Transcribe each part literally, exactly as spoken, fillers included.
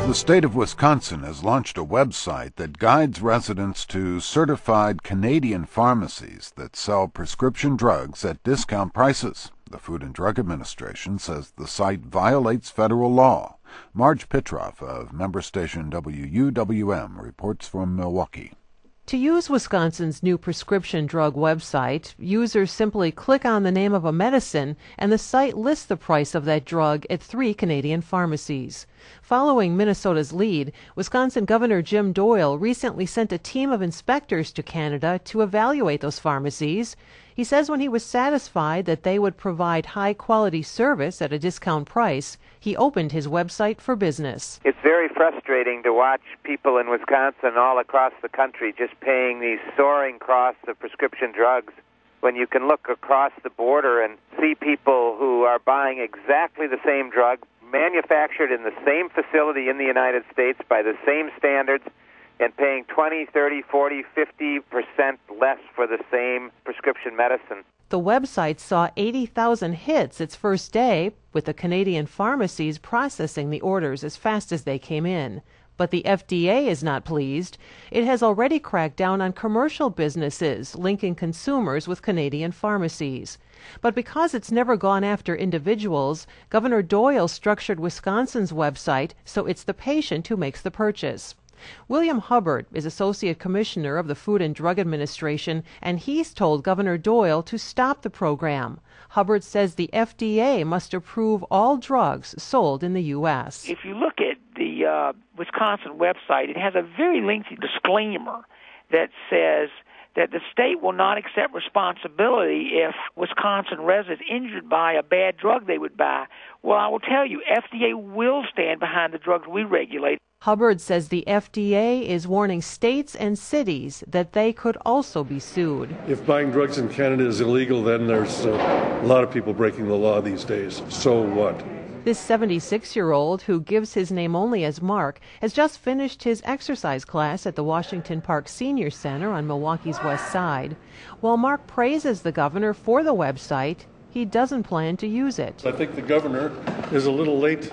The state of Wisconsin has launched a website that guides residents to certified Canadian pharmacies that sell prescription drugs at discount prices. The Food and Drug Administration says the site violates federal law. Marge Pitroff of member station W U W M reports from Milwaukee. To use Wisconsin's new prescription drug website, users simply click on the name of a medicine and the site lists the price of that drug at three Canadian pharmacies. Following Minnesota's lead, Wisconsin Governor Jim Doyle recently sent a team of inspectors to Canada to evaluate those pharmacies. He says when he was satisfied that they would provide high-quality service at a discount price, he opened his website for business. It's very frustrating to watch people in Wisconsin all across the country just paying these soaring costs of prescription drugs when you can look across the border and see people who are buying exactly the same drug, manufactured in the same facility in the United States by the same standards, and paying twenty, thirty, forty, fifty percent less for the same prescription medicine. The website saw eighty thousand hits its first day, with the Canadian pharmacies processing the orders as fast as they came in. But the F D A is not pleased. It has already cracked down on commercial businesses linking consumers with Canadian pharmacies. But because it's never gone after individuals, Governor Doyle structured Wisconsin's website so it's the patient who makes the purchase. William Hubbard is Associate Commissioner of the Food and Drug Administration, and he's told Governor Doyle to stop the program. Hubbard says the F D A must approve all drugs sold in the U S If you look at the uh, Wisconsin website, it has a very lengthy disclaimer that says that the state will not accept responsibility if Wisconsin residents injured by a bad drug they would buy. Well, I will tell you, F D A will stand behind the drugs we regulate. Hubbard says the F D A is warning states and cities that they could also be sued. If buying drugs in Canada is illegal, then there's uh, a lot of people breaking the law these days. So what? This seventy-six-year-old, who gives his name only as Mark, has just finished his exercise class at the Washington Park Senior Center on Milwaukee's west side. While Mark praises the governor for the website, he doesn't plan to use it. I think the governor is a little late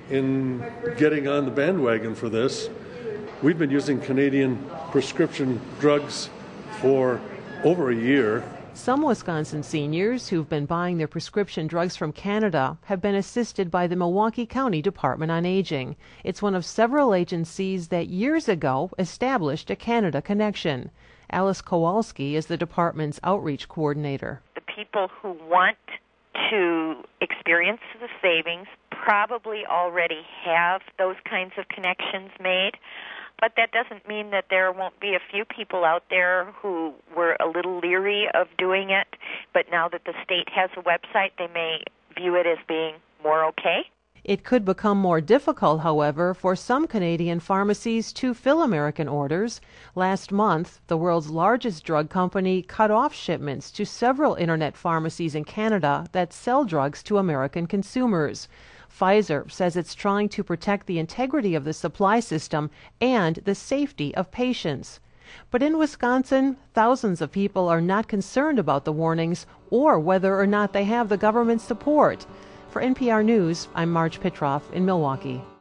in getting on the bandwagon for this. We've been using Canadian prescription drugs for over a year. Some Wisconsin seniors who've been buying their prescription drugs from Canada have been assisted by the Milwaukee County Department on Aging. It's one of several agencies that years ago established a Canada connection. Alice Kowalski is the department's outreach coordinator. The people who want to experience the savings probably already have those kinds of connections made. But that doesn't mean that there won't be a few people out there who were a little leery of doing it, but now that the state has a website, they may view it as being more okay. It could become more difficult, however, for some Canadian pharmacies to fill American orders. Last month, the world's largest drug company cut off shipments to several internet pharmacies in Canada that sell drugs to American consumers. Pfizer says it's trying to protect the integrity of the supply system and the safety of patients. But in Wisconsin, thousands of people are not concerned about the warnings or whether or not they have the government's support. For N P R News, I'm Marge Pitroff in Milwaukee.